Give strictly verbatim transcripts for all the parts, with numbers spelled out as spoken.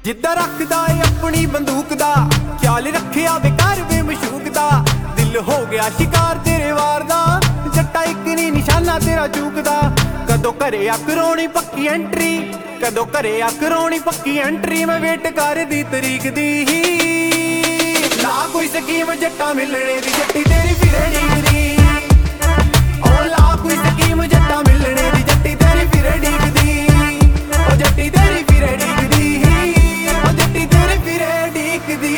ਜਿੱਦਾਂ ਰੱਖਦਾ ਏ ਆਪਣੀ ਬੰਦੂਕ ਦਾ, ਖਿਆਲ ਰੱਖਿਆ ਵੇ ਕਰ ਵੇ ਮਸ਼ੂਕ ਦਾ। ਦਿਲ ਹੋ ਗਿਆ ਸ਼ਿਕਾਰ ਤੇਰੇ ਵਾਰ ਦਾ, ਜੱਟਾ ਇੱਕ ਨੀ ਨਿਸ਼ਾਨਾ ਤੇਰਾ ਚੂਕਦਾ। ਕਦੋਂ ਘਰੇ ਆ ਕਰਾਉਣੀ ਪੱਕੀ ਐਂਟਰੀ, ਕਦੋਂ ਘਰੇ ਆ ਕਰਾਉਣੀ ਪੱਕੀ ਐਂਟਰੀ। ਮੈਂ ਵੇਟ ਕਰਦੀ ਤਰੀਕ ਦੀ, ਲਾ ਕੋਈ ਸਕੀਮ ਜੱਟਾ ਮਿਲਣੇ ਦੀ, ਜੱਟੀ ਤੇਰੀ ਫਿਰੇ ਡੀਕਦੀ। ਓ ਲਾ ਕੋਈ ਸਕੀਮ ਜੱਟਾ ਮਿਲਣੇ ਦੀ, ਜੱਟੀ ਤੇਰੀ ਫਿਰੇ ਡੀਕਦੀ। ਓ ਜੱਟੀ ਤੇਰੀ ਫਿਰੇ ਡੀਕਦੀ, ਓ ਜੱਟੀ ਤੇਰੀ ਫਿਰੇ ਡੀਕਦੀ।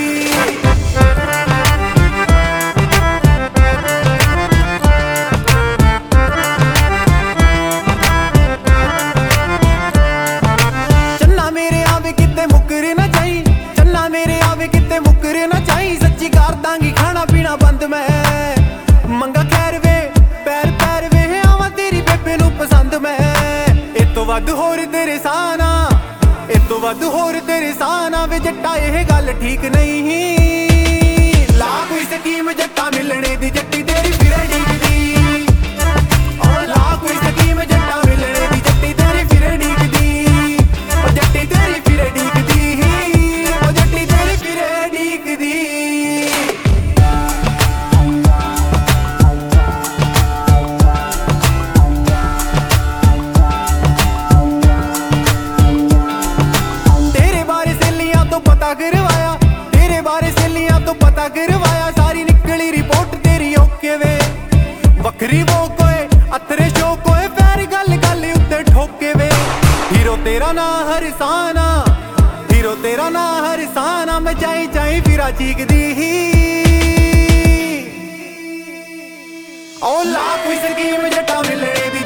ਚੰਨਾ ਮੇਰੇ ਆਵੇ ਕਿਤੇ ਮੁੱਕਰ ਨਾ ਜਾਈ, ਚੰਨਾ ਮੇਰੇ ਆਵੇ ਕਿਤੇ ਮੁੱਕਰ ਨਾ ਜਾਈ। ਸੱਚੀ ਕਰ ਦਾਂਗੀ ਖਾਣਾ ਪੀਣਾ ਬੰਦ ਮੈਂ, ਮੰਗਾ ਖੈਰ ਵੇ ਪੈਰ ਪੈਰ ਵੇ ਆਵਾਂ ਤੇਰੀ ਬੇਬੇ ਨੂੰ ਪਸੰਦ ਮੈਂ। ਇਹ ਤੋਂ ਵੱਧ ਹੋਰ ਤੇਰੇ ਸਾਨਾ, ਇਹ ਤੋਂ ਵੱਧ ਹੋਰ ਤੇਰੇ ਸਾਨਾ ਵੇ ਜੱਟਾ ਇਹ ਗੱਲ ਠੀਕ ਨਹੀਂ। ਲਾ ਕੋਈ ਸਕੀਮ ਜੱਟਾ ਮਿਲਣੇ ਦੀ, ਜੱਟੀ ਤੇਰੀ ਫਿਰੇ ਡੀਕਦੀ। ਓ ਲਾ ਕੋਈ ਸਕੀਮ ਜੱਟਾ ਮਿਲਣੇ ਦੀ, ਜੱਟੀ ਤੇਰੀ ਫਿਰੇ ਡੀਕਦੀ। ਓ ਜੱਟੀ ਤੇਰੀ ਫਿਰੇ ਡੀਕਦੀ, ਓ ਜੱਟੀ ਤੇਰੀ ਫਿਰੇ ਡੀਕਦੀ। ਤੇਰੇ ਬਾਰੇ ਸਹੇਲੀਆਂ ਤੋਂ ਪਤਾ ਕਰਵਾਇਆ, ਤੇਰੇ ਬਾਰੇ ਸਹੇਲੀਆਂ ਤੋਂ ਪਤਾ ਕਰਵਾਇਆ। ਸਾਰੀ ਨਿਕਲੀ ਰਿਪੋਰਟ ਤੇਰੀ ਓਕੇ ਵੇ, ਵੱਖਰੀ ਵੋਕ ਓਏ ਅਤਰੇ ਸ਼ੌਕ ਓਏ। ਪੈਰ ਗੱਲ ਗੱਲ ਉੱਤੇ ਠੋਕੇ ਵੇ, ਹੀਰੋ ਤੇਰਾ ਨਾਂ ਹਰਸਾਨਾ, ਹੀਰੋ ਤੇਰਾ ਨਾਂ ਹਰਸਾਨਾ। ਮੈਂ ਚਾਈ ਚਾਈ ਫਿਰਾ ਚੀਕਦੀ, ਓ ਲਾ ਕੋਈ ਸਕੀਮ ਜੱਟਾ ਮਿਲਣੇ ਦੀ,